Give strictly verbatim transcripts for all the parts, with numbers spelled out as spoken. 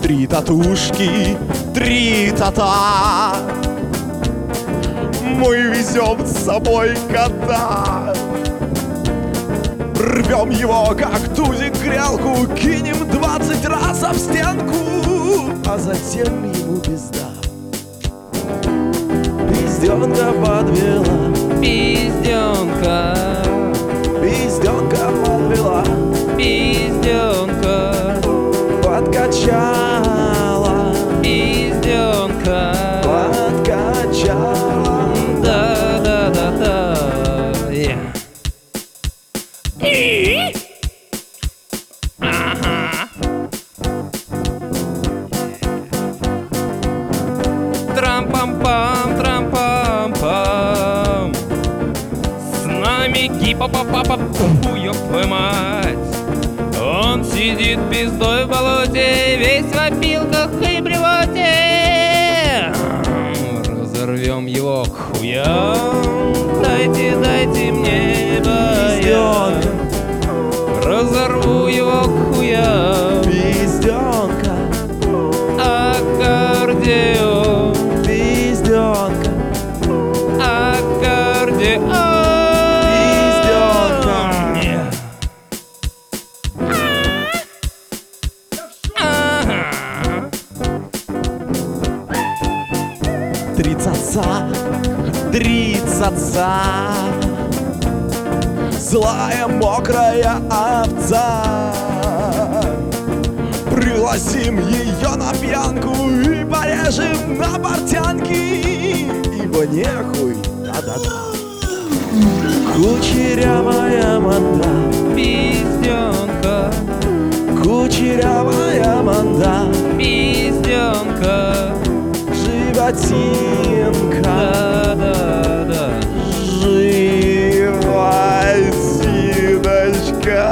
Три татушки, три тата. Мы везем с собой кота. Рвем его, как тузик, грелку, кинем двадцать раз об стенку, а затем ему пизда. Пизденка подвела, Пизденка, пизденка подвела, пизденка, подкачала, пизденка, подкачала. да-да-да-да. Yeah. И? Ага. Трам-пам-пам, трам-пам-пам. С нами гипопопапа, ёб твою мать. Он сидит пиздой в болоте, весь в опилках и блевоте. Разорвем его к хуям. Дайте, дайте мне баян. Разорву его к хуям. Пизденка, Аккордеон, пизденка, аккордеон. Ага. три цаца, три цаца. Злая мокрая овца. Пригласим ее на пьянку и порежем на портянки, ибо нехуй, да-да-да. Кучерявая манда, Пизденка, кучерявая манда, пизденка, животинка, да-да-да. животиночка.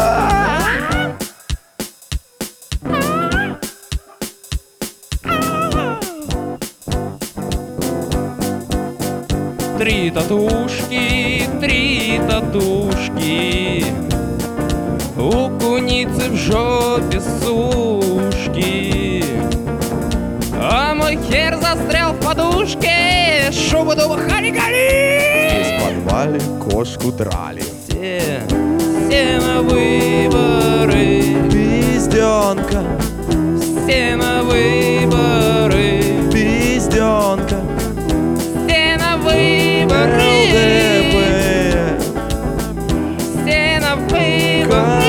Три татушки, три татушки. У куницы в жопе сушки. А мой хер застрял в подушке. Шуба-дуба хали-гали. В подвале кошку драли. Все, все на выборы. Пизденка, Все на выборы. пизденка, Все на выборы. ЛДП, Все на выборы.